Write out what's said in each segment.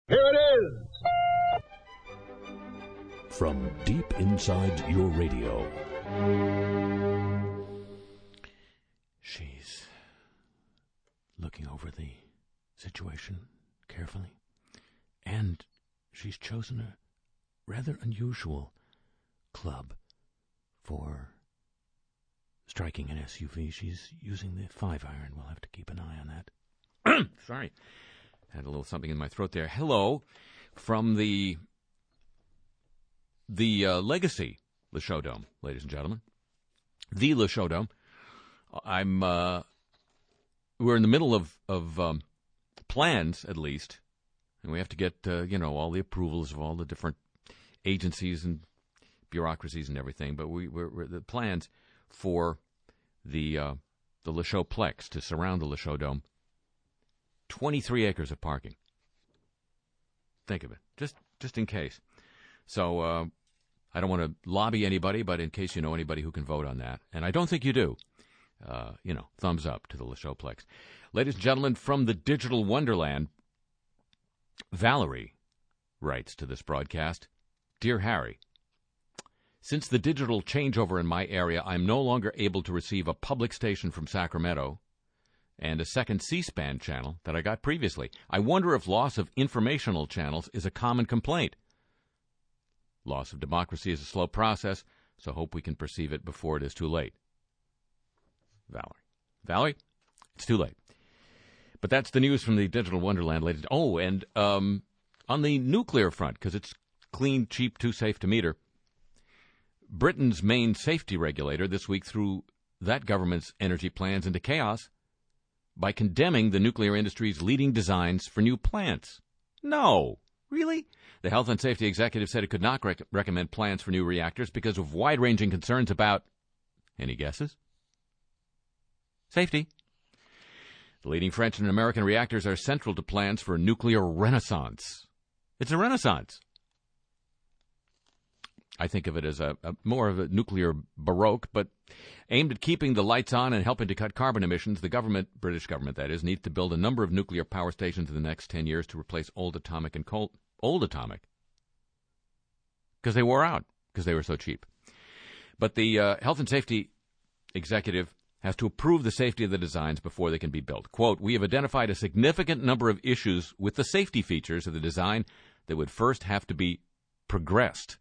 Here it is! From deep inside your radio. She's looking over the situation carefully, and she's chosen a rather unusual club for striking an SUV. She's using the 5-iron. We'll have to keep an eye on that. Sorry. Had a little something in my throat there. Hello from the Legacy Le Show Dome, ladies and gentlemen. The Le Show Dome. We're in the middle of plans, at least, and we have to get, all the approvals of all the different agencies and bureaucracies and everything. But we're the plans for the Le Showplex to surround the Le Show Dome. 23 acres of parking. Think of it, just in case. So I don't want to lobby anybody, but in case you know anybody who can vote on that, and I don't think you do, thumbs up to the Le Showplex. Ladies and gentlemen, from the digital wonderland, Valerie writes to this broadcast, Dear Harry, since the digital changeover in my area, I'm no longer able to receive a public station from Sacramento and a second C-SPAN channel that I got previously. I wonder if loss of informational channels is a common complaint. Loss of democracy is a slow process, so hope we can perceive it before it is too late. Valerie, it's too late. But that's the news from the digital wonderland, ladies. Oh, and on the nuclear front, because it's clean, cheap, too safe to meter, Britain's main safety regulator this week threw that government's energy plans into chaos by condemning the nuclear industry's leading designs for new plants. No, really? The health and safety executive said it could not recommend plans for new reactors because of wide-ranging concerns about, any guesses? Safety. The leading French and American reactors are central to plans for a nuclear renaissance. It's a renaissance. I think of it as a more of a nuclear baroque, but aimed at keeping the lights on and helping to cut carbon emissions. The government, British government that is, needs to build a number of nuclear power stations in the next 10 years to replace old atomic, because they wore out, because they were so cheap. But the health and safety executive has to approve the safety of the designs before they can be built. Quote, we have identified a significant number of issues with the safety features of the design that would first have to be progressed.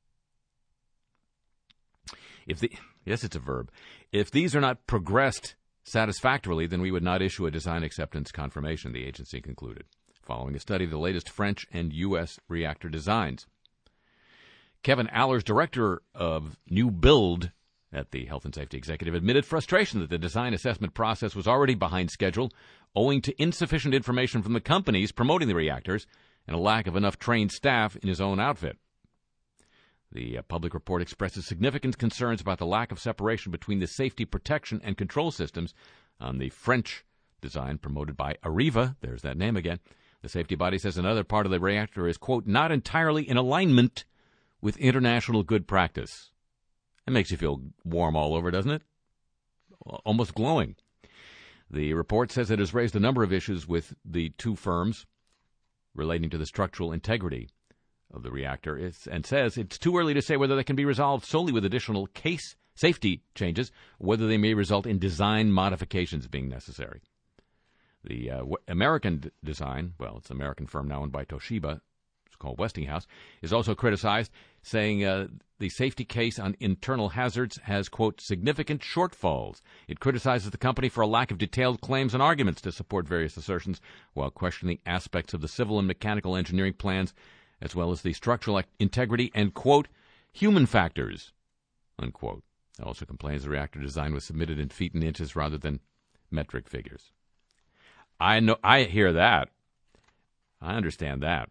Yes, it's a verb. If these are not progressed satisfactorily, then we would not issue a design acceptance confirmation, the agency concluded, following a study of the latest French and U.S. reactor designs. Kevin Allers, director of New Build at the Health and Safety Executive, admitted frustration that the design assessment process was already behind schedule, owing to insufficient information from the companies promoting the reactors and a lack of enough trained staff in his own outfit. The public report expresses significant concerns about the lack of separation between the safety protection and control systems on the French design promoted by Areva. There's that name again. The safety body says another part of the reactor is, quote, not entirely in alignment with international good practice. It makes you feel warm all over, doesn't it? Almost glowing. The report says it has raised a number of issues with the two firms relating to the structural integrity of the reactor, and says it's too early to say whether they can be resolved solely with additional case safety changes, or whether they may result in design modifications being necessary. The American design, well, it's an American firm now owned by Toshiba, it's called Westinghouse, is also criticized, saying the safety case on internal hazards has, quote, significant shortfalls. It criticizes the company for a lack of detailed claims and arguments to support various assertions, while questioning aspects of the civil and mechanical engineering plans, as well as the structural integrity and, quote, human factors, unquote. It also complains the reactor design was submitted in feet and inches rather than metric figures. I hear that. I understand that.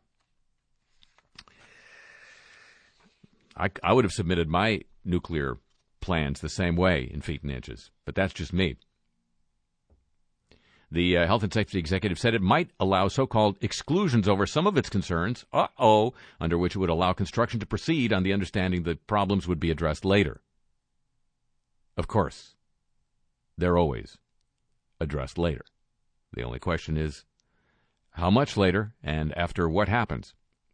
I would have submitted my nuclear plans the same way in feet and inches, but that's just me. The Health and Safety Executive said it might allow so-called exclusions over some of its concerns, under which it would allow construction to proceed on the understanding that problems would be addressed later. Of course, they're always addressed later. The only question is, How much later, and after what happens?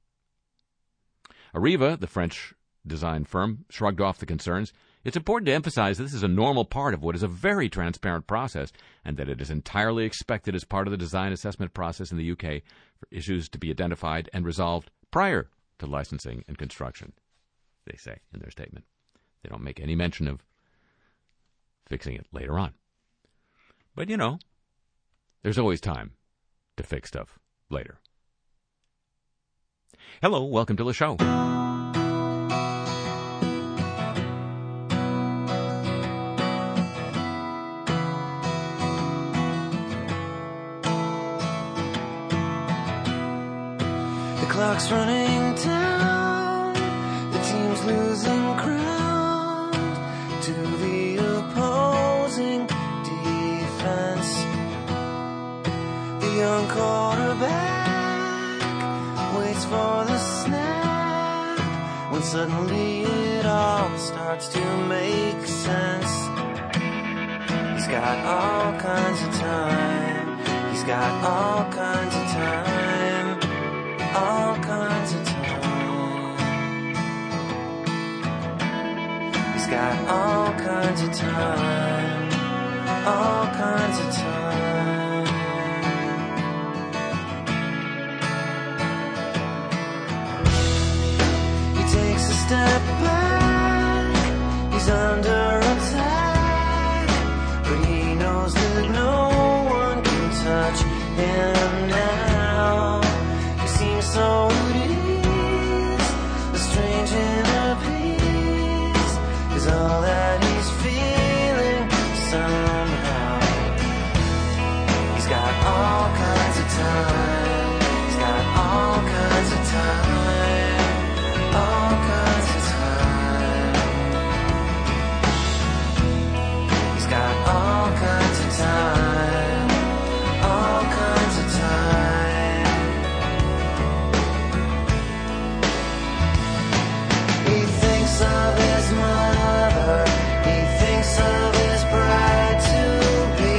Arriva, the French design firm, shrugged off the concerns. It's important to emphasize this is a normal part of what is a very transparent process, and that it is entirely expected as part of the design assessment process in the UK for issues to be identified and resolved prior to licensing and construction, they say in their statement. They don't make any mention of fixing it later on. But, there's always time to fix stuff later. Hello, welcome to the show. The clock's running down, the team's losing ground to the opposing defense. The young quarterback waits for the snap when suddenly it all starts to make sense. He's got all kinds of time. He's got all kinds of time. All kinds of time. He's got all kinds of time. All kinds of time. He takes a step back. He's under attack, but he knows that no one can touch him now. So it is, the strange inner peace is all that he's feeling somehow. He's got all kinds of time. He's got all kinds of time. All kinds of time. He's got all kinds of time. All kinds of time. Of his mother, he thinks of his bride to be.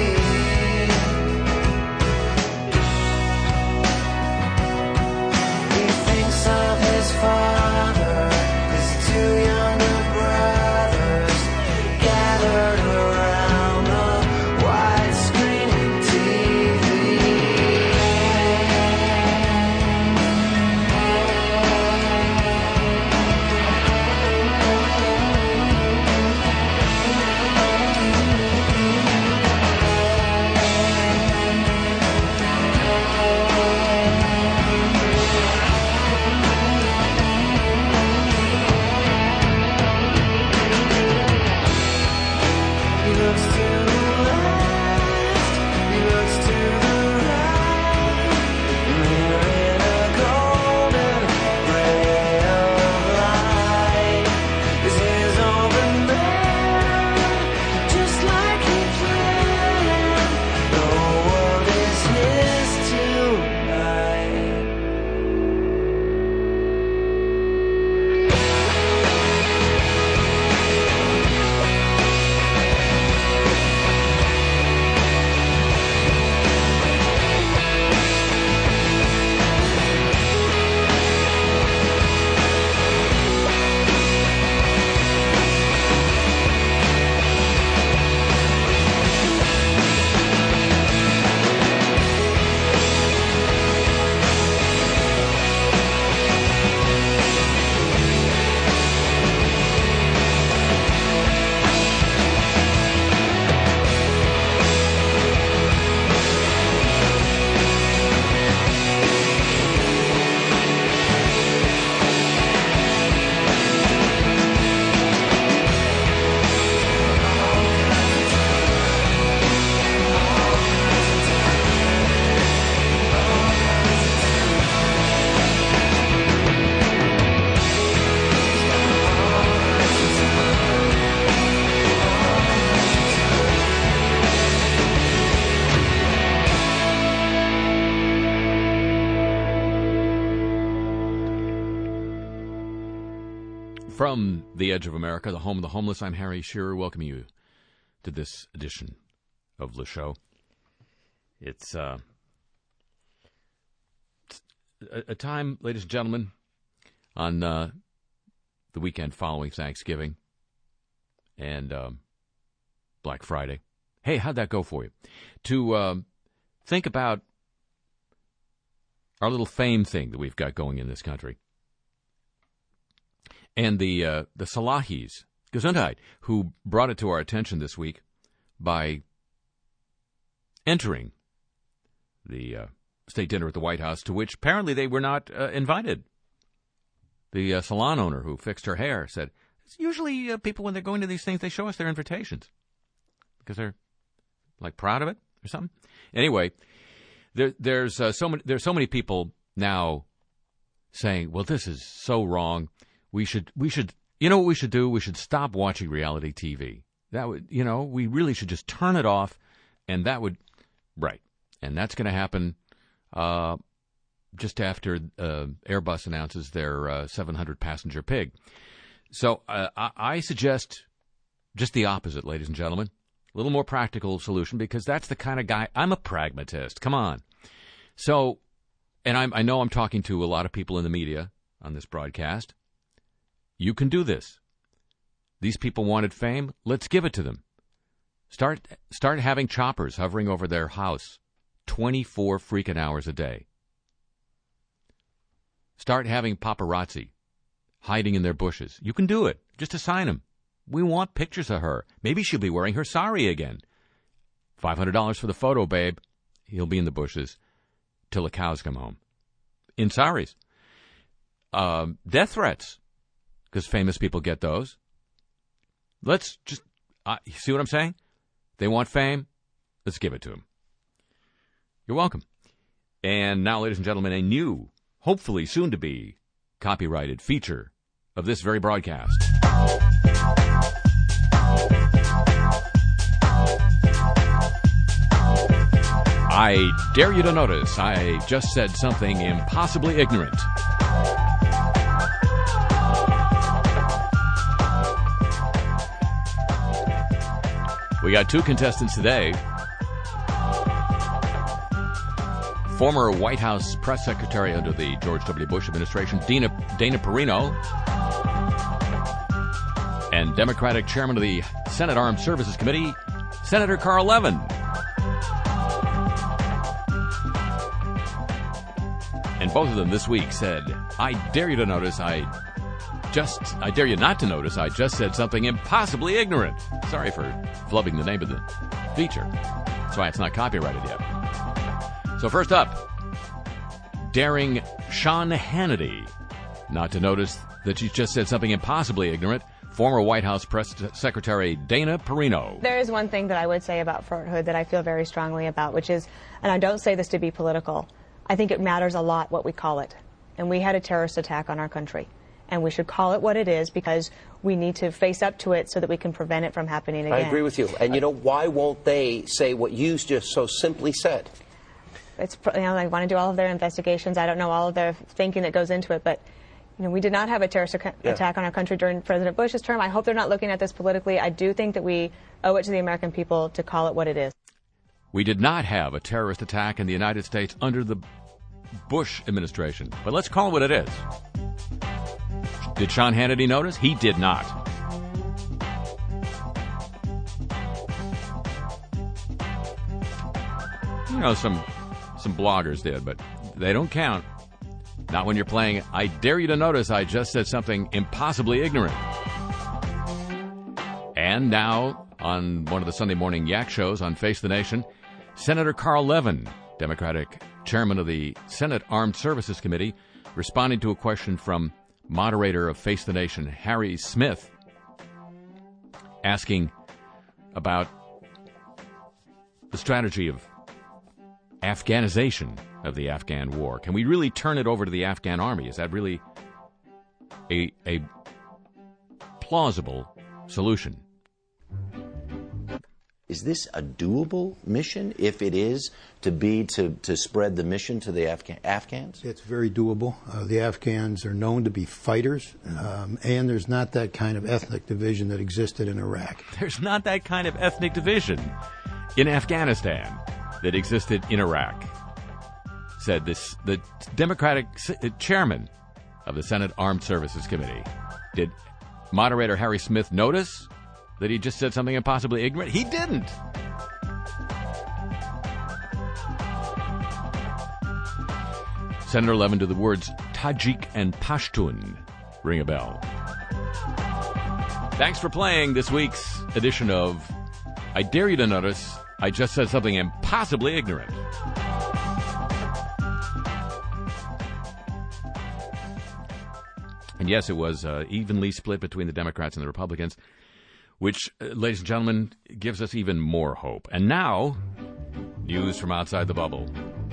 He thinks of his father, his two younger brothers gathered around the widescreen TV. From the Edge of America, the home of the homeless, I'm Harry Shearer, welcoming you to this edition of the show. It's a time, ladies and gentlemen, on the weekend following Thanksgiving and Black Friday. Hey, how'd that go for you? To think about our little fame thing that we've got going in this country. And the Salahis, Gesundheit, who brought it to our attention this week by entering the state dinner at the White House, to which apparently they were not invited. The salon owner who fixed her hair said, it's usually people, when they're going to these things, they show us their invitations because they're like proud of it or something. Anyway, there's so many people now saying, well, this is so wrong. We should, you know what we should do? We should stop watching reality TV. That would, we really should just turn it off, and that would, right. And that's going to happen just after Airbus announces their 700-passenger Pig. So I suggest just the opposite, ladies and gentlemen. A little more practical solution, because that's the kind of guy. I'm a pragmatist. Come on. So, and I know I'm talking to a lot of people in the media on this broadcast. You can do this. These people wanted fame. Let's give it to them. Start having choppers hovering over their house 24 freaking hours a day. Start having paparazzi hiding in their bushes. You can do it. Just assign them. We want pictures of her. Maybe she'll be wearing her sari again. $500 for the photo, babe. He'll be in the bushes till the cows come home. In saris. Death threats, because famous people get those. Let's just, you see what I'm saying? They want fame. Let's give it to them. You're welcome. And now, ladies and gentlemen, a new, hopefully soon to be copyrighted feature of this very broadcast. I dare you to notice I just said something impossibly ignorant. We got two contestants today. Former White House press secretary under the George W. Bush administration, Dana Perino, and Democratic chairman of the Senate Armed Services Committee, Senator Carl Levin. And both of them this week said, I dare you to notice I dare you not to notice I just said something impossibly ignorant. Sorry for flubbing the name of the feature. That's why it's not copyrighted yet. So first up, daring Sean Hannity not to notice that she just said something impossibly ignorant, former White House Press Secretary Dana Perino. There is one thing that I would say about Fort Hood that I feel very strongly about, which is, and I don't say this to be political, I think it matters a lot what we call it. And we had a terrorist attack on our country. And we should call it what it is, because we need to face up to it so that we can prevent it from happening again. I agree with you. And why won't they say what you just so simply said? It's, they want to do all of their investigations. I don't know all of their thinking that goes into it, but we did not have a terrorist attack on our country during President Bush's term. I hope they're not looking at this politically. I do think that we owe it to the American people to call it what it is. We did not have a terrorist attack in the United States under the Bush administration, but let's call it what it is. Did Sean Hannity notice? He did not. Some bloggers did, but they don't count. Not when you're playing, I dare you to notice I just said something impossibly ignorant. And now, on one of the Sunday morning yak shows on Face the Nation, Senator Carl Levin, Democratic chairman of the Senate Armed Services Committee, responding to a question from moderator of Face the Nation, Harry Smith, asking about the strategy of Afghanization of the Afghan war. Can we really turn it over to the Afghan army? Is that really a plausible solution? Is this a doable mission? If it is, to spread the mission to the Afghans? It's very doable. The Afghans are known to be fighters, and there's not that kind of ethnic division that existed in Iraq. There's not that kind of ethnic division in Afghanistan that existed in Iraq. said this. The Democratic chairman of the Senate Armed Services Committee. Did moderator Harry Smith notice that he just said something impossibly ignorant? He didn't. Senator Levin, do the words Tajik and Pashtun ring a bell? Thanks for playing this week's edition of I Dare You to Notice I Just Said Something Impossibly Ignorant. And yes, it was evenly split between the Democrats and the Republicans, which, ladies and gentlemen, gives us even more hope. And now, news from outside the bubble.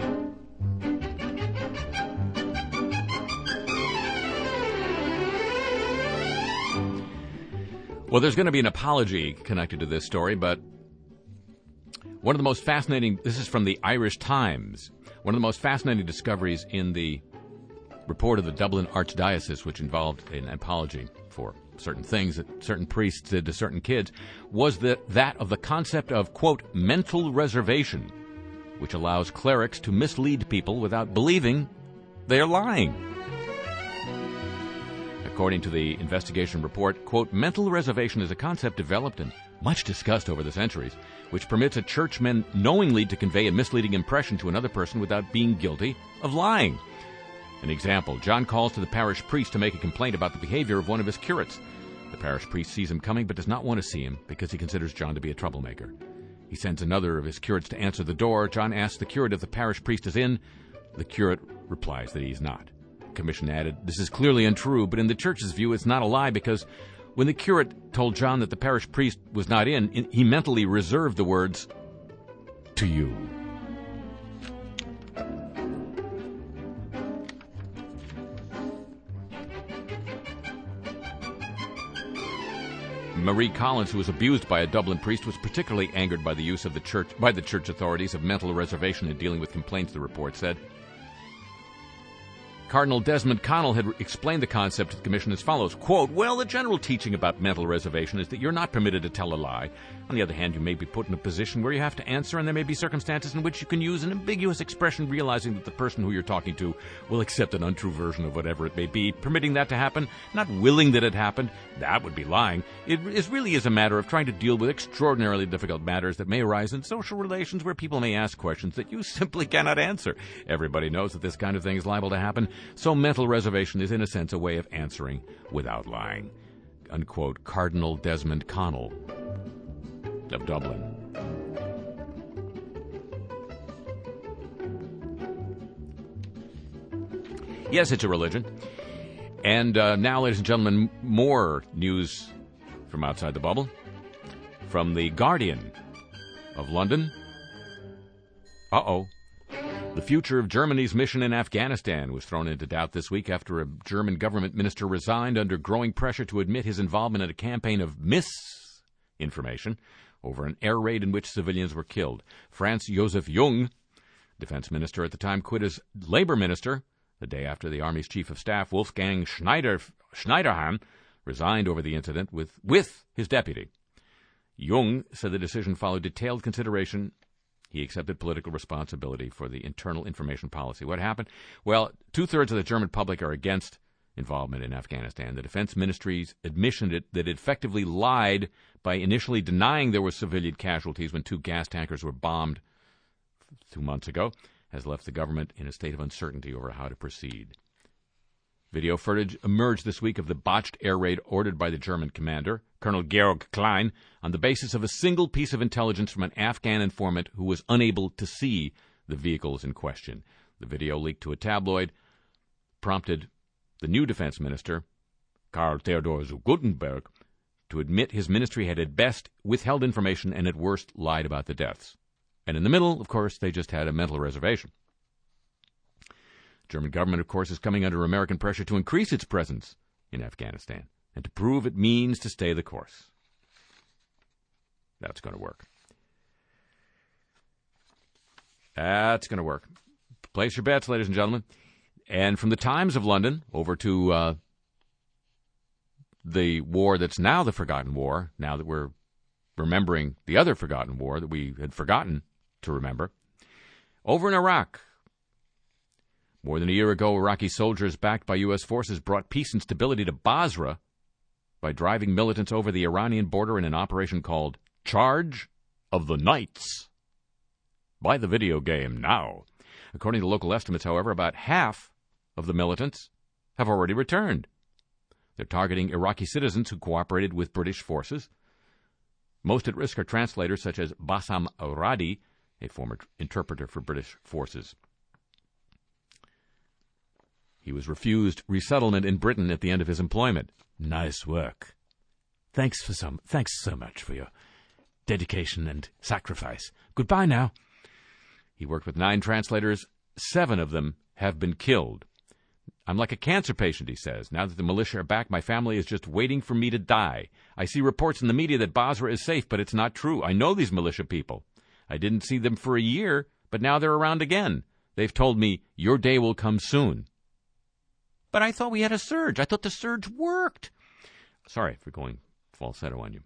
Well, there's going to be an apology connected to this story, but one of the most fascinating, this is from the Irish Times, one of the most fascinating discoveries in the report of the Dublin Archdiocese, which involved an apology for certain things that certain priests did to certain kids, was that of the concept of, quote, mental reservation, which allows clerics to mislead people without believing they are lying. According to the investigation report, quote, mental reservation is a concept developed and much discussed over the centuries, which permits a churchman knowingly to convey a misleading impression to another person without being guilty of lying. An example, John calls to the parish priest to make a complaint about the behavior of one of his curates. The parish priest sees him coming but does not want to see him because he considers John to be a troublemaker. He sends another of his curates to answer the door. John asks the curate if the parish priest is in. The curate replies that he is not. Commission added, this is clearly untrue, but in the church's view, it's not a lie because when the curate told John that the parish priest was not in, he mentally reserved the words, to you. Marie Collins, who was abused by a Dublin priest, was particularly angered by the use of the church authorities of mental reservation in dealing with complaints, the report said. Cardinal Desmond Connell had explained the concept to the commission as follows, quote, well, the general teaching about mental reservation is that you're not permitted to tell a lie. On the other hand, you may be put in a position where you have to answer, and there may be circumstances in which you can use an ambiguous expression, realizing that the person who you're talking to will accept an untrue version of whatever it may be. Permitting that to happen, not willing that it happened, that would be lying. It really is a matter of trying to deal with extraordinarily difficult matters that may arise in social relations where people may ask questions that you simply cannot answer. Everybody knows that this kind of thing is liable to happen. So mental reservation is, in a sense, a way of answering without lying. Unquote, Cardinal Desmond Connell of Dublin. Yes, it's a religion. And now, ladies and gentlemen, more news from outside the bubble. From The Guardian of London. The future of Germany's mission in Afghanistan was thrown into doubt this week after a German government minister resigned under growing pressure to admit his involvement in a campaign of misinformation over an air raid in which civilians were killed. Franz Josef Jung, defense minister at the time, quit as labor minister the day after the Army's chief of staff, Wolfgang Schneiderhan, resigned over the incident with his deputy. Jung said the decision followed detailed consideration. He accepted political responsibility for the internal information policy. What happened? Well, 2/3 of the German public are against involvement in Afghanistan. The defense ministry's admission that it effectively lied by initially denying there were civilian casualties when 2 gas tankers were bombed 2 months ago has left the government in a state of uncertainty over how to proceed. Video footage emerged this week of the botched air raid ordered by the German commander, Colonel Georg Klein, on the basis of a single piece of intelligence from an Afghan informant who was unable to see the vehicles in question. The video, leaked to a tabloid, prompted the new defense minister, Karl Theodor zu Guttenberg, to admit his ministry had at best withheld information and at worst lied about the deaths. And in the middle, of course, they just had a mental reservation. The German government, of course, is coming under American pressure to increase its presence in Afghanistan and to prove it means to stay the course. That's going to work. That's going to work. Place your bets, ladies and gentlemen. And from the Times of London over to the war that's now the forgotten war, now that we're remembering the other forgotten war that we had forgotten to remember. Over in Iraq, More than a year ago, Iraqi soldiers backed by U.S. forces brought peace and stability to Basra by driving militants over the Iranian border in an operation called Charge of the Knights. Buy the video game now. According to local estimates, however, about half of the militants have already returned. They're targeting Iraqi citizens who cooperated with British forces. Most at risk are translators such as Bassam Radi, a former interpreter for British forces. He was refused resettlement in Britain at the end of his employment. Nice work. Thanks so much for your dedication and sacrifice. Goodbye now. He worked with 9 translators. 7 of them have been killed. I'm like a cancer patient, he says. Now that the militia are back, my family is just waiting for me to die. I see reports in the media that Basra is safe, but it's not true. I know these militia people. I didn't see them for a year, but now they're around again. They've told me, your day will come soon. But I thought we had a surge. I thought the surge worked. Sorry for going falsetto on you.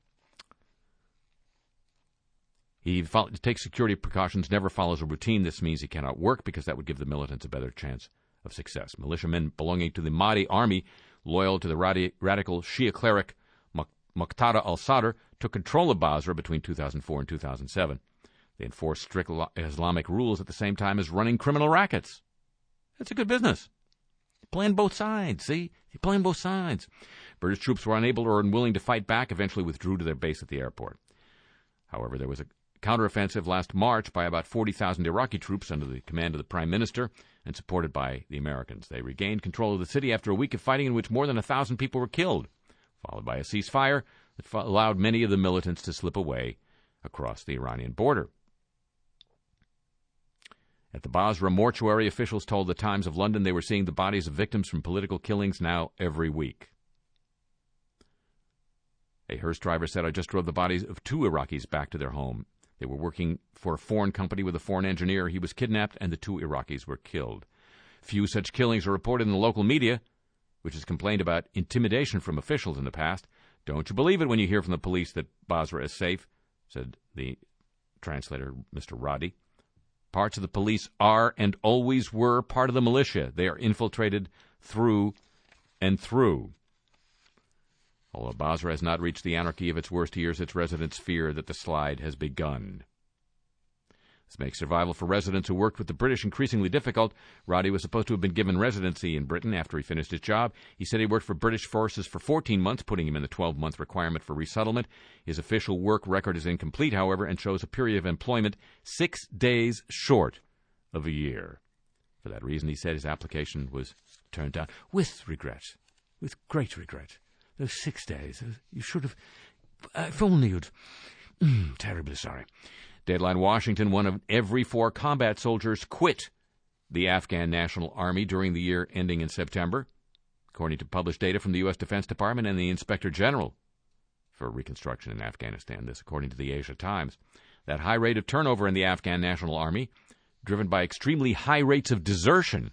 He takes security precautions, never follows a routine. This means he cannot work because that would give the militants a better chance of success. Militiamen belonging to the Mahdi army, loyal to the radical Shia cleric Muqtada al-Sadr, took control of Basra between 2004 and 2007. They enforced strict Islamic rules at the same time as running criminal rackets. It's a good business. Playing both sides, see? You're playing both sides. British troops were unable or unwilling to fight back, eventually withdrew to their base at the airport. However, there was a counteroffensive last March by about 40,000 Iraqi troops under the command of the Prime Minister and supported by the Americans. They regained control of the city after a week of fighting in which more than 1,000 people were killed, followed by a ceasefire that allowed many of the militants to slip away across the Iranian border. At the Basra mortuary, officials told the Times of London they were seeing the bodies of victims from political killings now every week. A hearse driver said, I just drove the bodies of 2 Iraqis back to their home. They were working for a foreign company with a foreign engineer. He was kidnapped, and the 2 Iraqis were killed. Few such killings are reported in the local media, which has complained about intimidation from officials in the past. Don't you believe it when you hear from the police that Basra is safe, said the translator, Mr. Radi. Parts of the police are and always were part of the militia. They are infiltrated through and through. Although Basra has not reached the anarchy of its worst years, its residents fear that the slide has begun. This makes survival for residents who worked with the British increasingly difficult. Radi was supposed to have been given residency in Britain after he finished his job. He said he worked for British forces for 14 months, putting him in the 12-month requirement for resettlement. His official work record is incomplete, however, and shows a period of employment 6 days short of a year. For that reason, he said his application was turned down with regret, with great regret. Those 6 days, you should have... if only you'd... terribly sorry. Deadline Washington, 1 of every 4 combat soldiers quit the Afghan National Army during the year ending in September, according to published data from the U.S. Defense Department and the Inspector General for Reconstruction in Afghanistan. This, according to the Asia Times. That high rate of turnover in the Afghan National Army, driven by extremely high rates of desertion,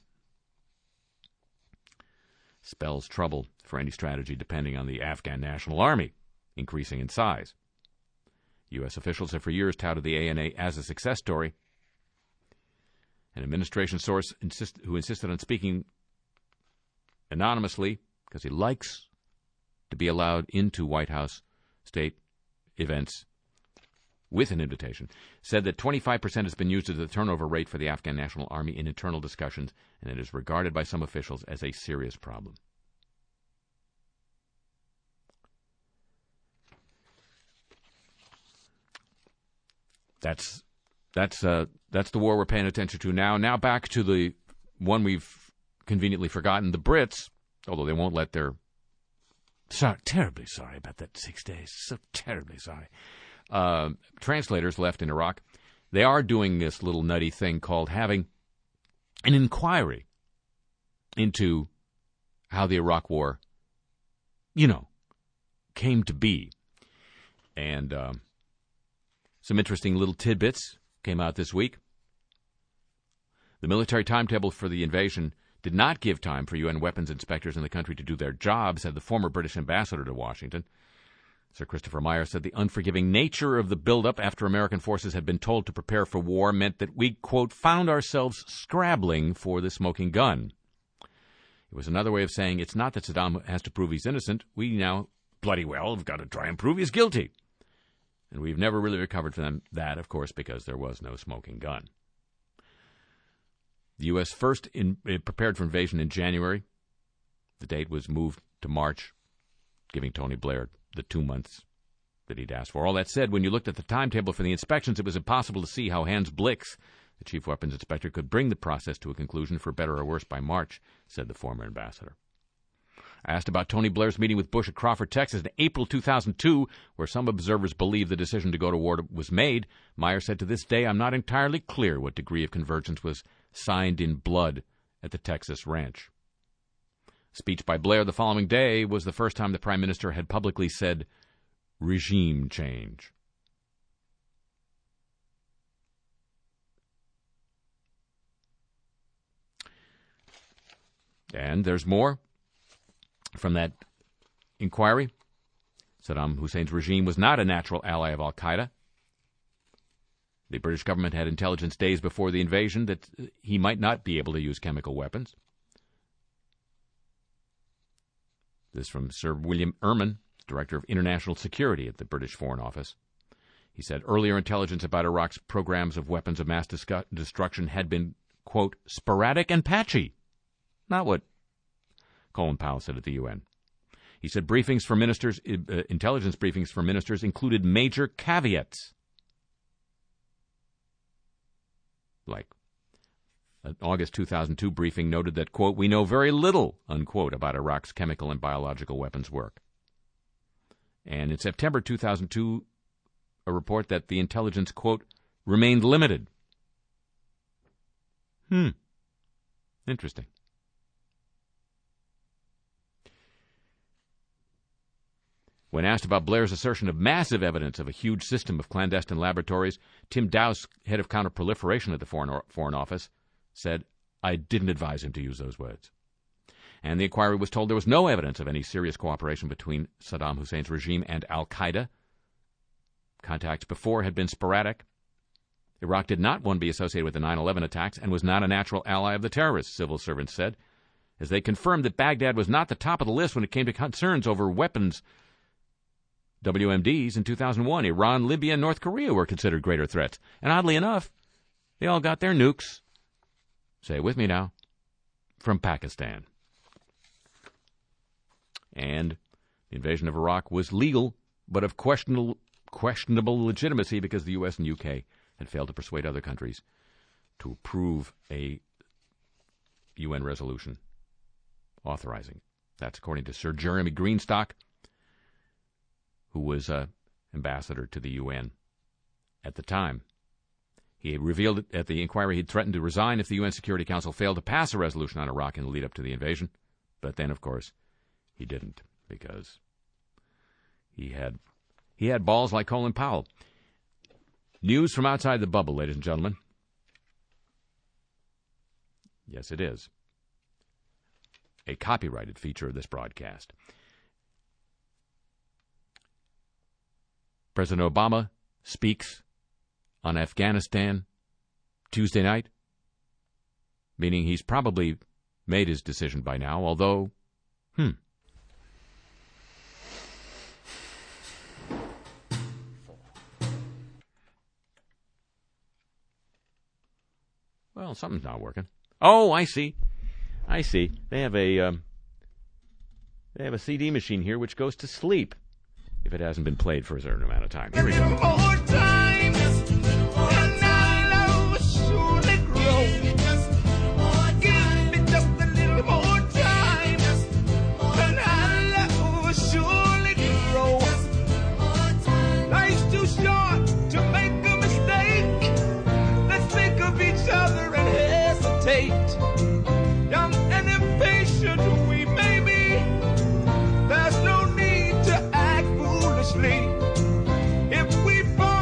spells trouble for any strategy depending on the Afghan National Army increasing in size. U.S. officials have for years touted the ANA as a success story. An administration source who insisted on speaking anonymously because he likes to be allowed into White House state events with an invitation, said that 25% has been used as the turnover rate for the Afghan National Army in internal discussions, and it is regarded by some officials as a serious problem. That's the war we're paying attention to now. Now back to the one we've conveniently forgotten, the Brits, although they won't let their... terribly sorry about that 6 days. So terribly sorry. Translators left in Iraq. They are doing this little nutty thing called having an inquiry into how the Iraq War, came to be. And... some interesting little tidbits came out this week. The military timetable for the invasion did not give time for UN weapons inspectors in the country to do their job, said the former British ambassador to Washington. Sir Christopher Meyer said the unforgiving nature of the buildup after American forces had been told to prepare for war meant that we, quote, found ourselves scrabbling for the smoking gun. It was another way of saying it's not that Saddam has to prove he's innocent. We now, bloody well, have got to try and prove he's guilty. And we've never really recovered from that, of course, because there was no smoking gun. The U.S. first prepared for invasion in January. The date was moved to March, giving Tony Blair the 2 months that he'd asked for. All that said, when you looked at the timetable for the inspections, it was impossible to see how Hans Blix, the chief weapons inspector, could bring the process to a conclusion, for better or worse, by March, said the former ambassador. Asked about Tony Blair's meeting with Bush at Crawford, Texas in April 2002, where some observers believe the decision to go to war was made, Meyer said, to this day, I'm not entirely clear what degree of convergence was signed in blood at the Texas ranch. Speech by Blair the following day was the first time the Prime Minister had publicly said regime change. And there's more from that inquiry. Saddam Hussein's regime was not a natural ally of al-Qaeda. The British government had intelligence days before the invasion that he might not be able to use chemical weapons. This from Sir William Ehrman, Director of International Security at the British Foreign Office. He said earlier intelligence about Iraq's programs of weapons of mass destruction had been, quote, sporadic and patchy. Not what Colin Powell said at the UN. He said briefings for ministers, intelligence briefings for ministers included major caveats. Like an August 2002 briefing noted that, quote, we know very little, unquote, about Iraq's chemical and biological weapons work. And in September 2002, a report that the intelligence, quote, remained limited. Interesting. When asked about Blair's assertion of massive evidence of a huge system of clandestine laboratories, Tim Dowse, head of counterproliferation at the Foreign Office, said, I didn't advise him to use those words. And the inquiry was told there was no evidence of any serious cooperation between Saddam Hussein's regime and al-Qaeda. Contacts before had been sporadic. Iraq did not want to be associated with the 9/11 attacks and was not a natural ally of the terrorists, civil servants said, as they confirmed that Baghdad was not the top of the list when it came to concerns over weapons. WMDs in 2001, Iran, Libya, and North Korea were considered greater threats. And oddly enough, they all got their nukes, say it with me now, from Pakistan. And the invasion of Iraq was legal, but of questionable legitimacy because the U.S. and U.K. had failed to persuade other countries to approve a UN resolution authorizing. That's according to Sir Jeremy Greenstock, who was ambassador to the UN at the time. He revealed at the inquiry he'd threatened to resign if the UN Security Council failed to pass a resolution on Iraq in the lead-up to the invasion. But then, of course, he didn't, because he had balls like Colin Powell. News from outside the bubble, ladies and gentlemen. Yes, it is. A copyrighted feature of this broadcast. President Obama speaks on Afghanistan Tuesday night, meaning he's probably made his decision by now, although, Well, something's not working. Oh, I see. They have a CD machine here which goes to sleep if it hasn't been played for a certain amount of time. Here we go. Young and impatient we may be, there's no need to act foolishly. If we fall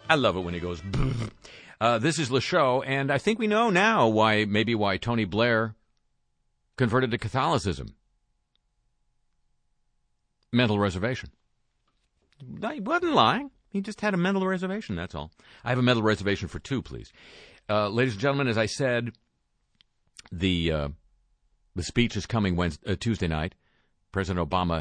I love it when he goes. This is Le Show, and I think we know now why Tony Blair converted to Catholicism. Mental reservation. He wasn't lying. He just had a mental reservation, that's all. I have a mental reservation for two, please. Ladies and gentlemen, as I said, the speech is coming Tuesday night. President Obama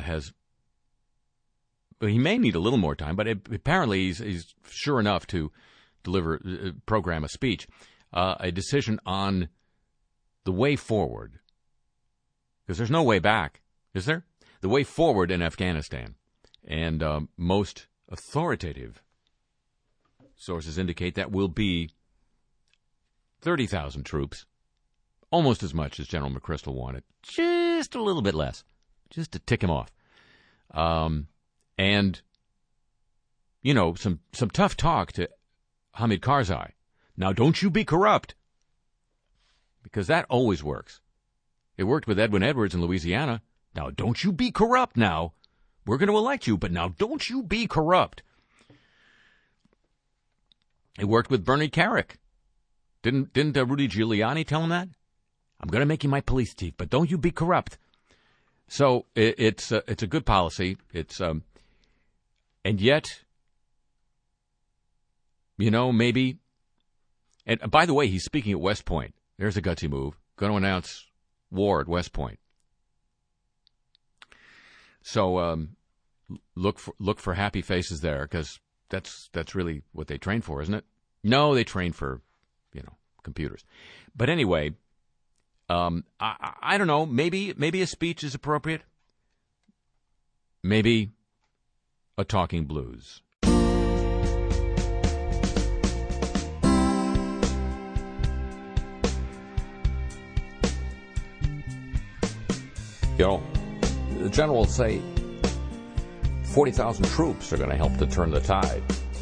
he may need a little more time, but apparently he's sure enough to program a speech, a decision on the way forward. Because there's no way back, is there? The way forward in Afghanistan. And most authoritative sources indicate that will be 30,000 troops, almost as much as General McChrystal wanted, just a little bit less, just to tick him off. And, you know, some tough talk to Hamid Karzai. Now, don't you be corrupt, because that always works. It worked with Edwin Edwards in Louisiana. Now, don't you be corrupt now. We're going to elect you, but now don't you be corrupt. It worked with Bernie Carrick. Didn't Rudy Giuliani tell him that? I'm going to make you my police chief, but don't you be corrupt. So it's a good policy. And yet, you know, maybe. And by the way, he's speaking at West Point. There's a gutsy move. Going to announce war at West Point. So look for happy faces there, because that's really what they train for, isn't it? No, they train for, computers. But anyway, I don't know. Maybe a speech is appropriate. Maybe a talking blues. The general will say 40,000 troops are going to help to turn the tide.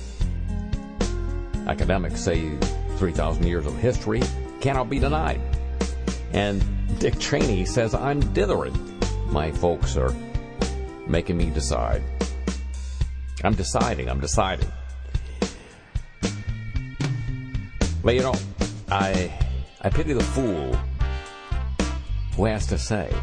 Academics say 3,000 years of history cannot be denied. And Dick Cheney says I'm dithering. My folks are making me decide. I'm deciding. But I pity the fool who has to say,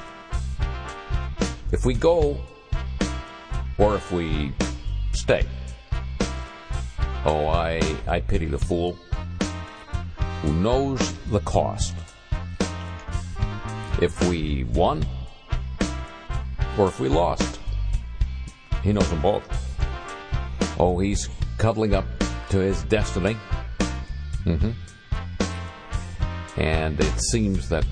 if we go or if we stay. Oh, I pity the fool who knows the cost. If we won or if we lost. He knows them both. Oh, he's cuddling up to his destiny. And it seems that,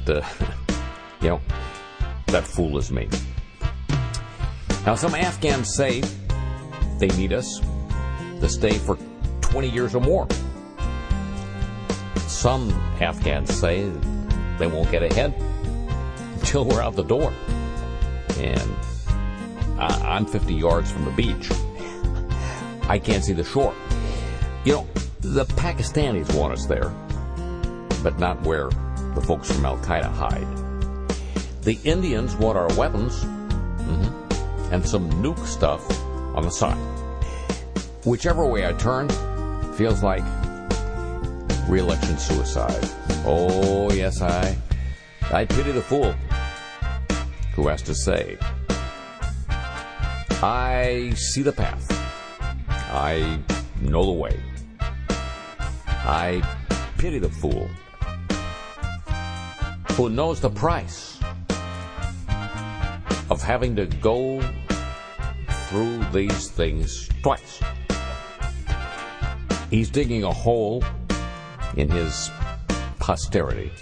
that fool is me. Now, some Afghans say they need us to stay for 20 years or more. Some Afghans say they won't get ahead until we're out the door. And I'm 50 yards from the beach. I can't see the shore. The Pakistanis want us there, but not where the folks from Al-Qaeda hide. The Indians want our weapons, and some nuke stuff on the side. Whichever way I turn, feels like re-election suicide. Oh, yes, I pity the fool who has to say, I see the path. I know the way. I pity the fool who knows the price of having to go through these things twice. He's digging a hole in his posterity.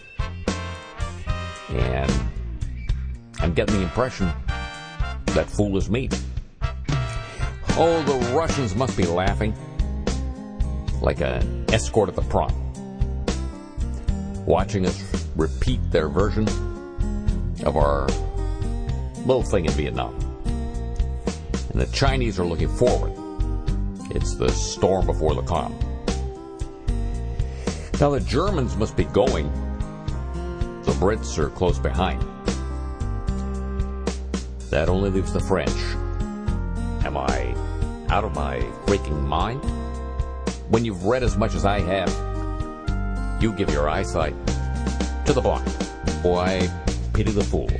And I'm getting the impression that fool is me. Oh, the Russians must be laughing like an escort at the prom, watching us repeat their version of our little thing in Vietnam. And the Chinese are looking forward. It's the storm before the calm. Now the Germans must be going. The Brits are close behind. That only leaves the French. Am I out of my freaking mind? when you've read as much as I have, you give your eyesight to the blind. Boy, I pity the fool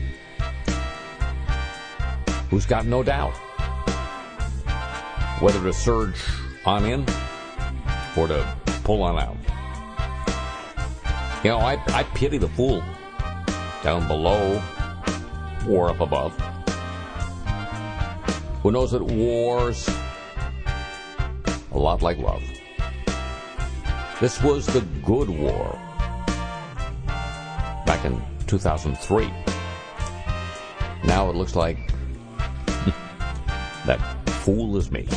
who's got no doubt whether to surge on in or to pull on out. You know, I pity the fool down below or up above who knows that war's a lot like love. This was the good war back in 2003. Now it looks like that fool is me.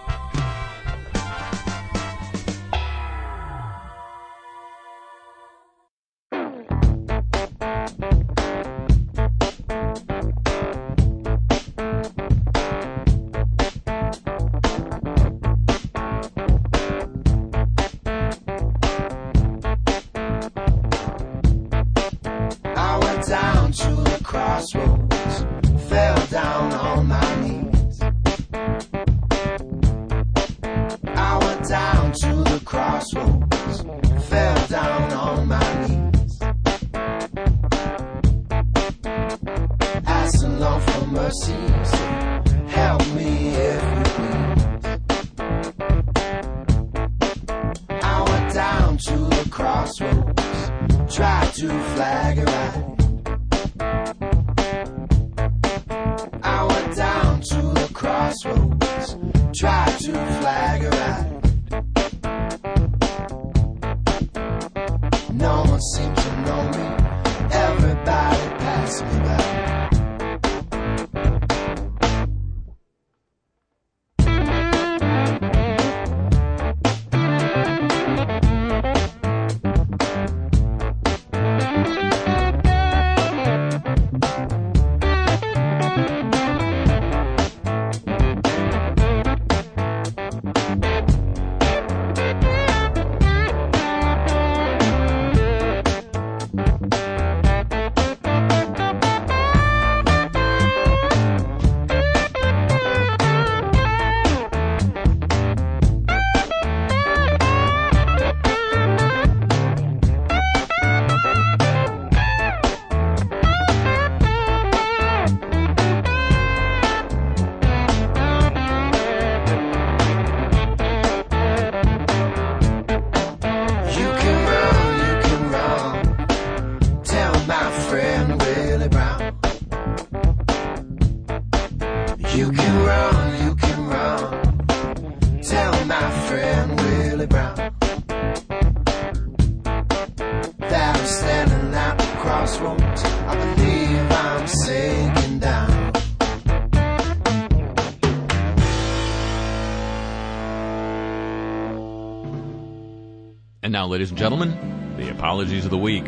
And now, ladies and gentlemen, the apologies of the week.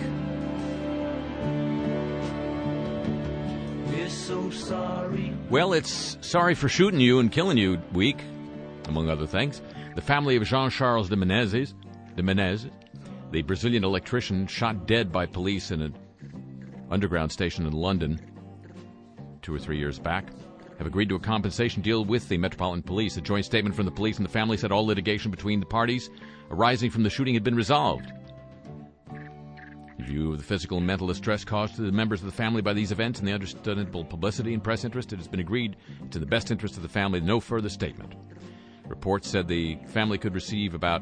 We're so sorry. Well, it's sorry for shooting you and killing you week, among other things. The family of Jean-Charles de Menezes, the Brazilian electrician shot dead by police in an underground station in London 2 or 3 years back, have agreed to a compensation deal with the Metropolitan Police. A joint statement from the police and the family said all litigation between the parties arising from the shooting had been resolved. In view of the physical and mental distress caused to the members of the family by these events and the understandable publicity and press interest, it has been agreed it's in the best interest of the family. No further statement. Reports said the family could receive about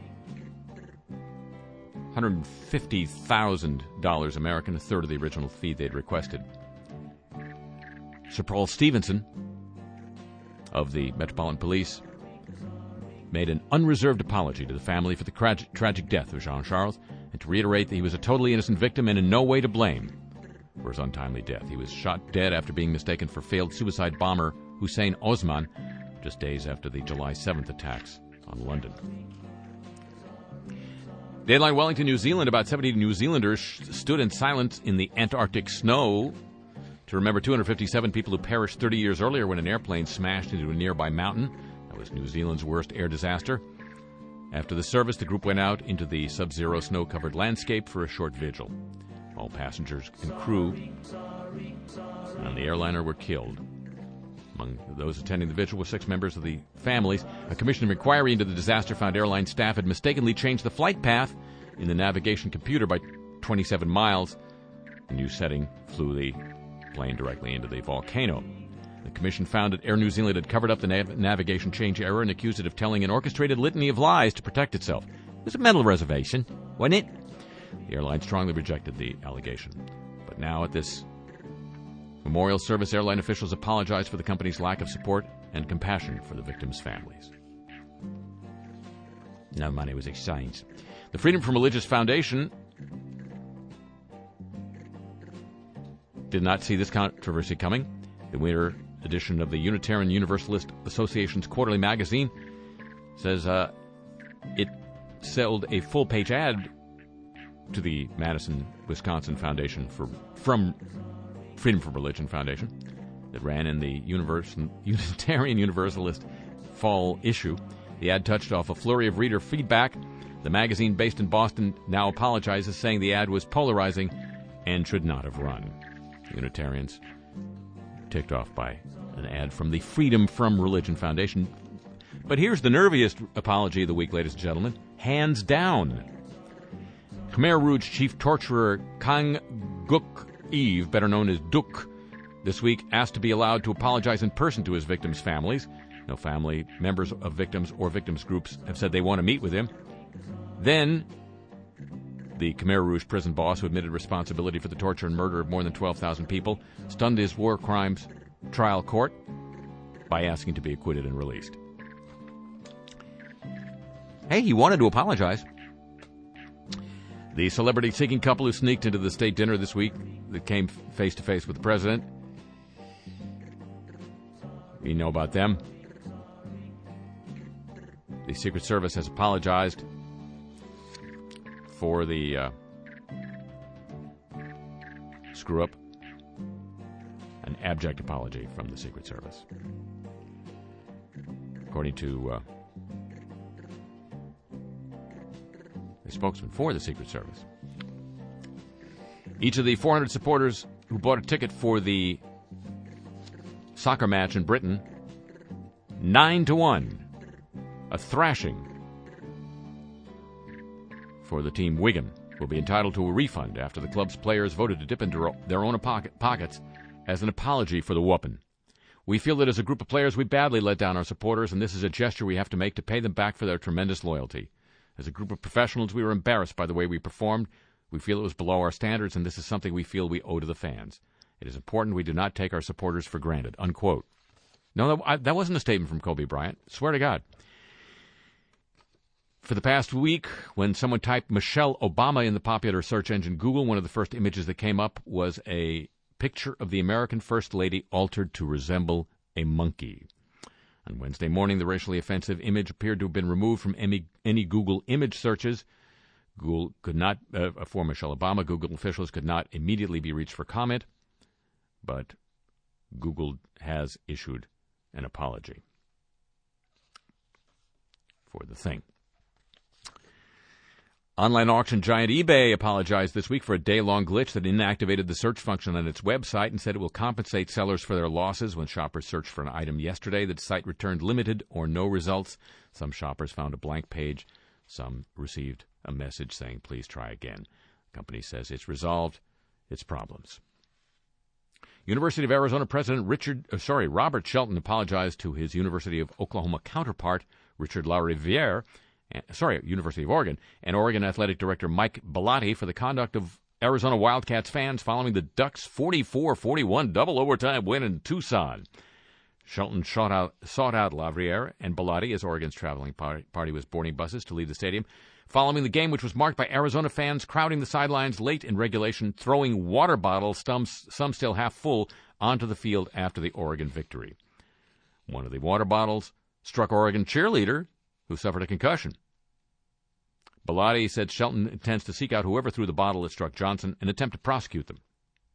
$150,000 American, a third of the original fee they'd requested. Sir Paul Stevenson of the Metropolitan Police made an unreserved apology to the family for the tragic death of Jean-Charles and to reiterate that he was a totally innocent victim and in no way to blame for his untimely death. He was shot dead after being mistaken for failed suicide bomber Hussein Osman just days after the July 7th attacks on London. Dateline Wellington, New Zealand. About 70 New Zealanders stood in silence in the Antarctic snow to remember 257 people who perished 30 years earlier when an airplane smashed into a nearby mountain. That was New Zealand's worst air disaster. After the service, the group went out into the sub-zero snow-covered landscape for a short vigil. All passengers and crew on the airliner were killed Among those attending the vigil were 6 members of the families. A commission of inquiry into the disaster found airline staff had mistakenly changed the flight path in the navigation computer by 27 miles. The new setting flew the plane directly into the volcano. The commission found that Air New Zealand had covered up the navigation change error and accused it of telling an orchestrated litany of lies to protect itself. It was a mental reservation, wasn't it? The airline strongly rejected the allegation. But now at this memorial service, airline officials apologized for the company's lack of support and compassion for the victims' families. No money was exchanged. The Freedom from Religious Foundation did not see this controversy coming. The winter edition of the Unitarian Universalist Association's quarterly magazine says it sold a full-page ad to the Madison, Wisconsin Foundation from Freedom from Religion Foundation that ran in the Unitarian Universalist fall issue. The ad touched off a flurry of reader feedback. The magazine, based in Boston, now apologizes, saying the ad was polarizing and should not have run. Unitarians ticked off by an ad from the Freedom from Religion Foundation. But here's the nerviest apology of the week, ladies and gentlemen. Hands down. Khmer Rouge chief torturer Kang Guk Eve, better known as Duk, this week asked to be allowed to apologize in person to his victims' families. No family members of victims or victims groups have said they want to meet with him. Then the Khmer Rouge prison boss, who admitted responsibility for the torture and murder of more than 12,000 people, stunned his war crimes trial court by asking to be acquitted and released. Hey, he wanted to apologize. The celebrity-seeking couple who sneaked into the state dinner this week that came face-to-face with the president, we know about them. The Secret Service has apologized for the screw-up. An abject apology from the Secret Service. According to a spokesman for the Secret Service. Each of the 400 supporters who bought a ticket for the soccer match in Britain, 9-1, a thrashing for the team Wigan, will be entitled to a refund after the club's players voted to dip into their own pockets as an apology for the whooping. We feel that as a group of players we badly let down our supporters, and this is a gesture we have to make to pay them back for their tremendous loyalty. As a group of professionals, we were embarrassed by the way we performed. We feel it was below our standards, and this is something we feel we owe to the fans. It is important we do not take our supporters for granted." Unquote. No, that wasn't a statement from Kobe Bryant. Swear to God. For the past week, when someone typed Michelle Obama in the popular search engine Google, one of the first images that came up was a picture of the American First Lady altered to resemble a monkey. On Wednesday morning, the racially offensive image appeared to have been removed from any Google image searches. Google could not, for Michelle Obama, Google officials could not immediately be reached for comment, but Google has issued an apology for the thing. Online auction giant eBay apologized this week for a day-long glitch that inactivated the search function on its website and said it will compensate sellers for their losses. When shoppers searched for an item yesterday, the site returned limited or no results. Some shoppers found a blank page. Some received a message saying, "Please try again." The company says it's resolved its problems. University of Arizona President Robert Shelton apologized to his University of Oklahoma counterpart, Richard LaRiviere, University of Oregon, and Oregon Athletic Director Mike Bellotti for the conduct of Arizona Wildcats fans following the Ducks' 44-41 double overtime win in Tucson. Shelton sought out LaRiviere and Bellotti as Oregon's traveling party was boarding buses to leave the stadium following the game, which was marked by Arizona fans crowding the sidelines late in regulation, throwing water bottles, some still half full, onto the field after the Oregon victory. One of the water bottles struck Oregon cheerleader, who suffered a concussion. Bellotti said Shelton intends to seek out whoever threw the bottle that struck Johnson and attempt to prosecute them.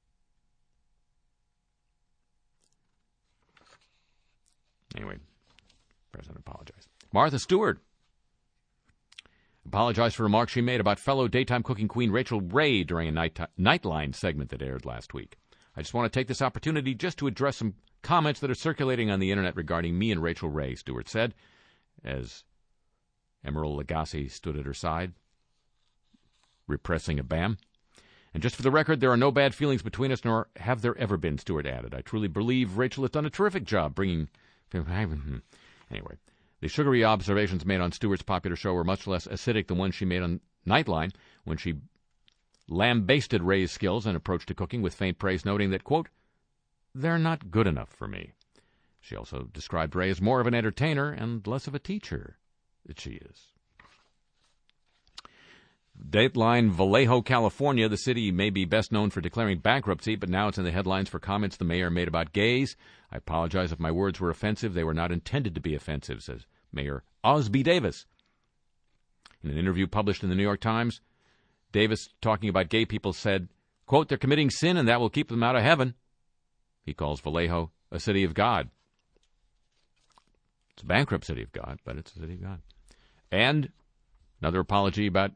Anyway, the president apologized. Martha Stewart apologized for remarks she made about fellow daytime cooking queen Rachel Ray during a Nightline segment that aired last week. "I just want to take this opportunity just to address some comments that are circulating on the internet regarding me and Rachel Ray, Stewart said, as Emeril Lagasse stood at her side, repressing a bam. And just for the record, there are no bad feelings between us, nor have there ever been, Stewart added. I truly believe Rachel has done a terrific job bringing... Anyway, the sugary observations made on Stewart's popular show were much less acidic than ones she made on Nightline when she lambasted Ray's skills and approach to cooking with faint praise, noting that, quote, they're not good enough for me. She also described Ray as more of an entertainer and less of a teacher that she is. Dateline Vallejo, California. The city may be best known for declaring bankruptcy, but now it's in the headlines for comments the mayor made about gays. I apologize if my words were offensive. They were not intended to be offensive, says Mayor Osby Davis. In an interview published in the New York Times, Davis, talking about gay people, said, quote, they're committing sin and that will keep them out of heaven. He calls Vallejo a city of God. It's a bankrupt city of God, but it's a city of God. And another apology about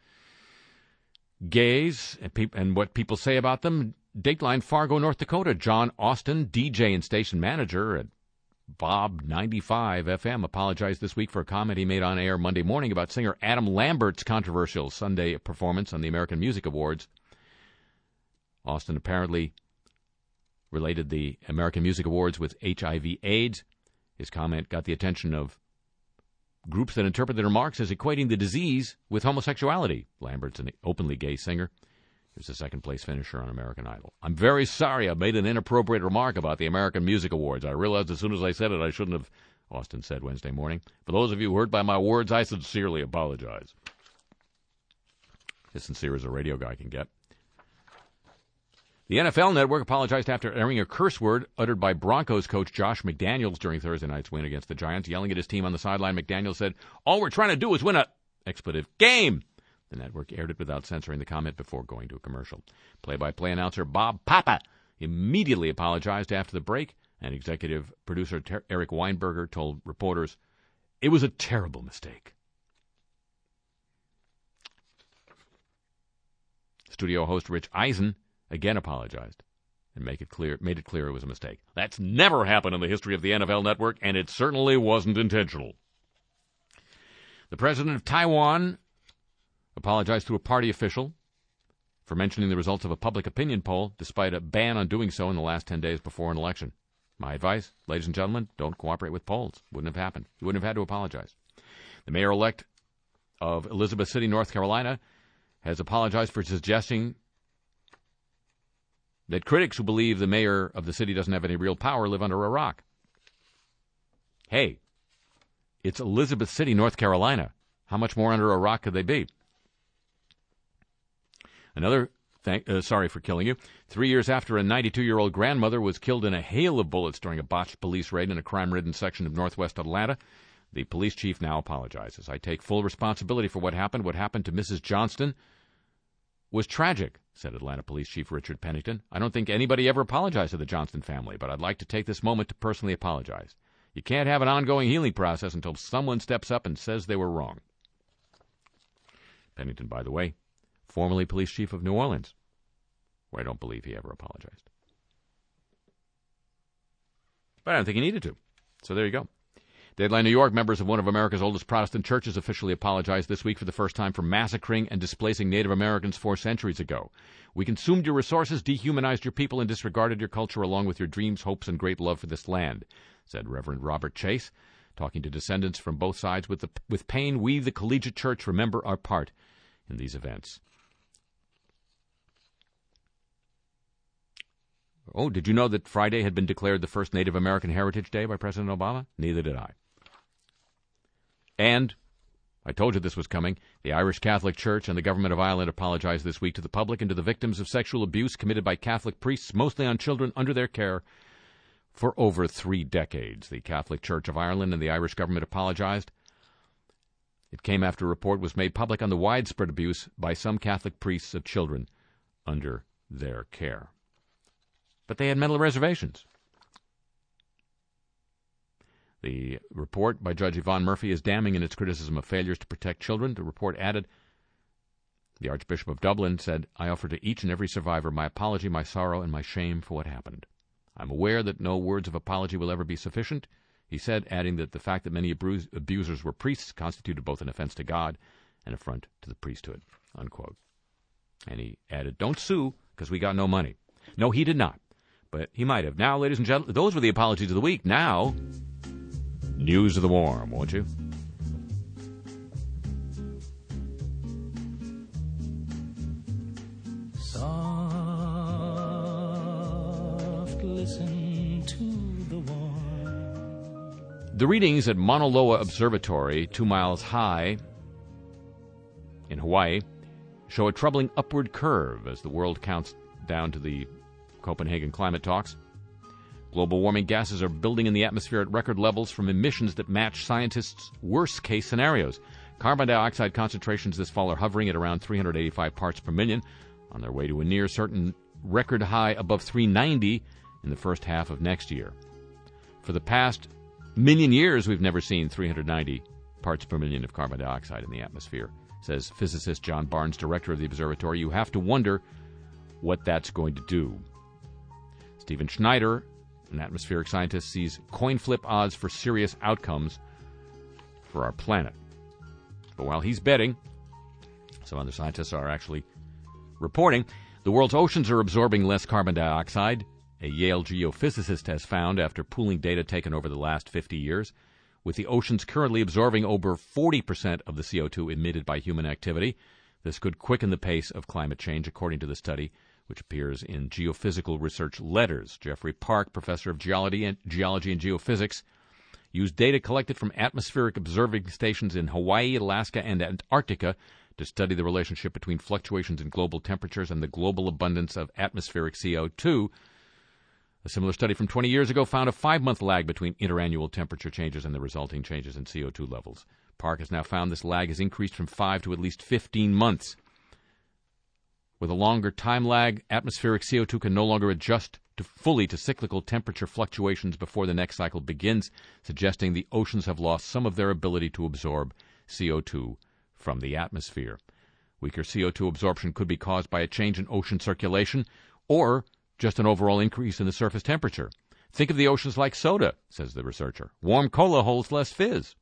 gays and what people say about them. Dateline Fargo, North Dakota. John Austin, DJ and station manager at Bob 95 FM, apologized this week for a comment he made on air Monday morning about singer Adam Lambert's controversial Sunday performance on the American Music Awards. Austin apparently related the American Music Awards with HIV/AIDS. His comment got the attention of groups that interpret the remarks as equating the disease with homosexuality. Lambert's an openly gay singer. Here's the second-place finisher on American Idol. I'm very sorry I made an inappropriate remark about the American Music Awards. I realized as soon as I said it I shouldn't have, Austin said Wednesday morning. For those of you hurt by my words, I sincerely apologize. As sincere as a radio guy can get. The NFL Network apologized after airing a curse word uttered by Broncos coach Josh McDaniels during Thursday night's win against the Giants. Yelling at his team on the sideline, McDaniels said, all we're trying to do is win a expletive game. The network aired it without censoring the comment before going to a commercial. Play-by-play announcer Bob Papa immediately apologized after the break, and executive producer Eric Weinberger told reporters, it was a terrible mistake. Studio host Rich Eisen again apologized and made it clear it was a mistake. That's never happened in the history of the NFL Network, and it certainly wasn't intentional. The president of Taiwan apologized to a party official for mentioning the results of a public opinion poll, despite a ban on doing so in the last 10 days before an election. My advice, ladies and gentlemen, don't cooperate with polls. Wouldn't have happened. You wouldn't have had to apologize. The mayor-elect of Elizabeth City, North Carolina, has apologized for suggesting that critics who believe the mayor of the city doesn't have any real power live under a rock. Hey, it's Elizabeth City, North Carolina. How much more under a rock could they be? Sorry for killing you. 3 years after a 92-year-old grandmother was killed in a hail of bullets during a botched police raid in a crime-ridden section of northwest Atlanta, the police chief now apologizes. I take full responsibility for what happened. What happened to Mrs. Johnston was tragic, said Atlanta Police Chief Richard Pennington. I don't think anybody ever apologized to the Johnston family, but I'd like to take this moment to personally apologize. You can't have an ongoing healing process until someone steps up and says they were wrong. Pennington, by the way, formerly police chief of New Orleans, where I don't believe he ever apologized. But I don't think he needed to. So there you go. Deadline New York, members of one of America's oldest Protestant churches officially apologized this week for the first time for massacring and displacing Native Americans 4 centuries ago. We consumed your resources, dehumanized your people, and disregarded your culture along with your dreams, hopes, and great love for this land, said Reverend Robert Chase, talking to descendants from both sides. With pain, we, the collegiate church, remember our part in these events. Oh, did you know that Friday had been declared the first Native American Heritage Day by President Obama? Neither did I. And, I told you this was coming, the Irish Catholic Church and the government of Ireland apologized this week to the public and to the victims of sexual abuse committed by Catholic priests, mostly on children under their care, for over 3 decades. The Catholic Church of Ireland and the Irish government apologized. It came after a report was made public on the widespread abuse by some Catholic priests of children under their care. But they had mental reservations. The report by Judge Yvonne Murphy is damning in its criticism of failures to protect children. The report added, the Archbishop of Dublin said, I offer to each and every survivor my apology, my sorrow, and my shame for what happened. I'm aware that no words of apology will ever be sufficient, he said, adding that the fact that many abusers were priests constituted both an offense to God and an affront to the priesthood, unquote. And he added, don't sue, because we got no money. No, he did not, but he might have. Now, ladies and gentlemen, those were the apologies of the week. Now, news of the warm, won't you? Soft, listen to the warm. The readings at Mauna Loa Observatory, 2 miles high in Hawaii, show a troubling upward curve as the world counts down to the Copenhagen climate talks. Global warming gases are building in the atmosphere at record levels from emissions that match scientists' worst-case scenarios. Carbon dioxide concentrations this fall are hovering at around 385 parts per million, on their way to a near-certain record high above 390 in the first half of next year. For the past million years, we've never seen 390 parts per million of carbon dioxide in the atmosphere, says physicist John Barnes, director of the observatory. You have to wonder what that's going to do. Stephen Schneider, an atmospheric scientist, sees coin flip odds for serious outcomes for our planet. But while he's betting, some other scientists are actually reporting the world's oceans are absorbing less carbon dioxide, a Yale geophysicist has found after pooling data taken over the last 50 years, with the oceans currently absorbing over 40% of the CO2 emitted by human activity. This could quicken the pace of climate change, according to the study, which appears in Geophysical Research Letters. Jeffrey Park, professor of geology and geophysics, used data collected from atmospheric observing stations in Hawaii, Alaska, and Antarctica to study the relationship between fluctuations in global temperatures and the global abundance of atmospheric CO2. A similar study from 20 years ago found a 5-month lag between interannual temperature changes and the resulting changes in CO2 levels. Park has now found this lag has increased from 5 to at least 15 months. With a longer time lag, atmospheric CO2 can no longer adjust fully to cyclical temperature fluctuations before the next cycle begins, suggesting the oceans have lost some of their ability to absorb CO2 from the atmosphere. Weaker CO2 absorption could be caused by a change in ocean circulation or just an overall increase in the surface temperature. Think of the oceans like soda, says the researcher. Warm cola holds less fizz.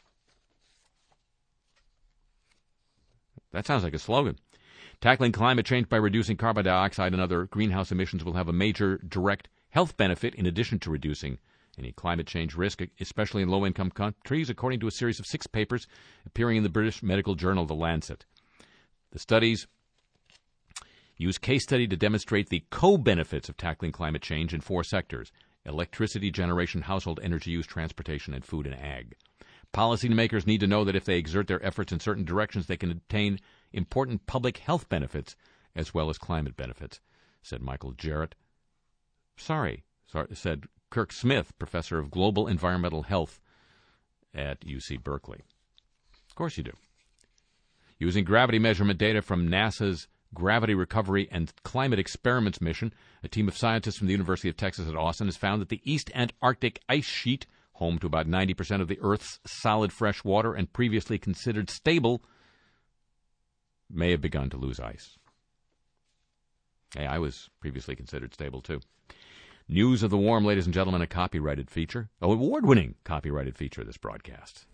That sounds like a slogan. Tackling climate change by reducing carbon dioxide and other greenhouse emissions will have a major direct health benefit in addition to reducing any climate change risk, especially in low-income countries, according to a series of 6 papers appearing in the British medical journal The Lancet. The studies use case study to demonstrate the co-benefits of tackling climate change in 4 sectors: electricity generation, household energy use, transportation, and food and ag. Policymakers need to know that if they exert their efforts in certain directions, they can obtain important public health benefits as well as climate benefits, said Michael Jarrett. Said Kirk Smith, professor of global environmental health at UC Berkeley. Of course you do. Using gravity measurement data from NASA's Gravity Recovery and Climate Experiments mission, a team of scientists from the University of Texas at Austin has found that the East Antarctic ice sheet, home to about 90% of the Earth's solid fresh water and previously considered stable, may have begun to lose ice. Hey, I was previously considered stable, too. News of the Warm, ladies and gentlemen, a copyrighted feature, an award-winning copyrighted feature of this broadcast.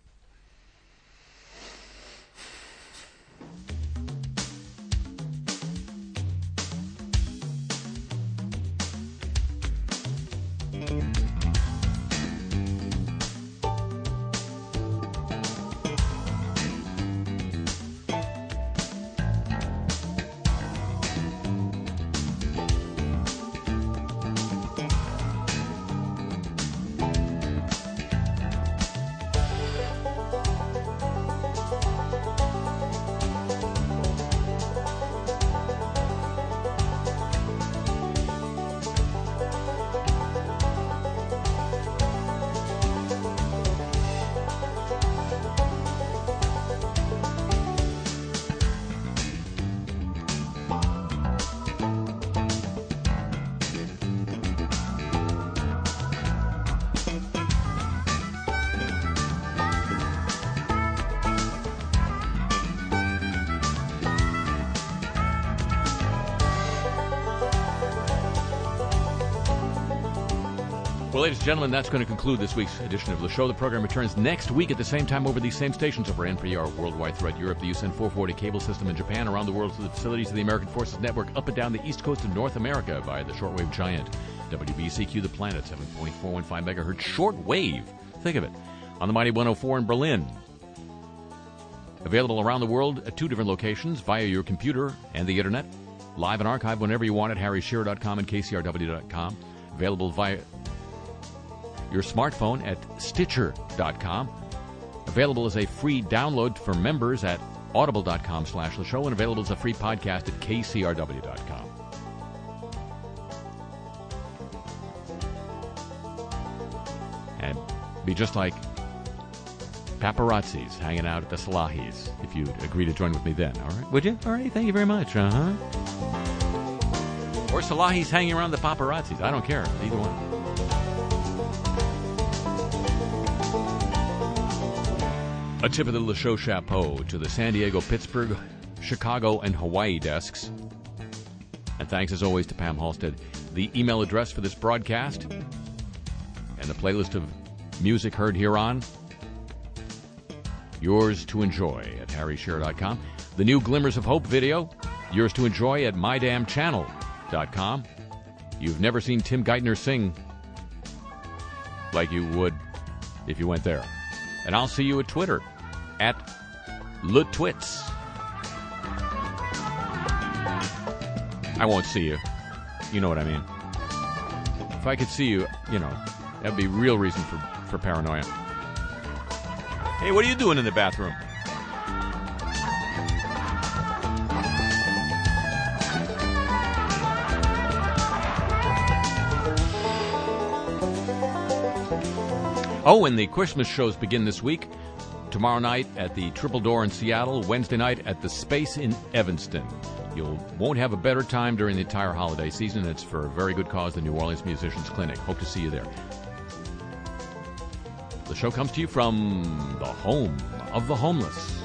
Well, ladies and gentlemen, that's going to conclude this week's edition of the show. The program returns next week at the same time over these same stations over NPR worldwide throughout Europe, the USN 440 cable system in Japan, around the world through the facilities of the American Forces Network, up and down the east coast of North America via the shortwave giant WBCQ The Planet, 7.415 megahertz shortwave. Think of it. On the mighty 104 in Berlin. Available around the world at 2 different locations via your computer and the internet. Live and archived whenever you want at harryshearer.com and kcrw.com. Available via your smartphone at Stitcher.com. Available as a free download for members at audible.com/the show, and available as a free podcast at kcrw.com. And be just like paparazzis hanging out at the Salahis, if you'd agree to join with me then. All right? Would you? All right, thank you very much. Uh-huh. Or Salahis hanging around the paparazzis. I don't care. Either one. A tip of the Le Show chapeau to the San Diego, Pittsburgh, Chicago, and Hawaii desks. And thanks, as always, to Pam Halstead. The email address for this broadcast and the playlist of music heard here on, yours to enjoy at harryshearer.com. The new Glimmers of Hope video, yours to enjoy at mydamnchannel.com. You've never seen Tim Geithner sing like you would if you went there. And I'll see you at Twitter, at LeTwits. I won't see you. You know what I mean. If I could see you, that'd be real reason for paranoia. Hey, what are you doing in the bathroom? Oh, and the Christmas shows begin this week. Tomorrow night at the Triple Door in Seattle. Wednesday night at the Space in Evanston. You won't have a better time during the entire holiday season. It's for a very good cause, the New Orleans Musicians Clinic. Hope to see you there. The show comes to you from the home of the homeless.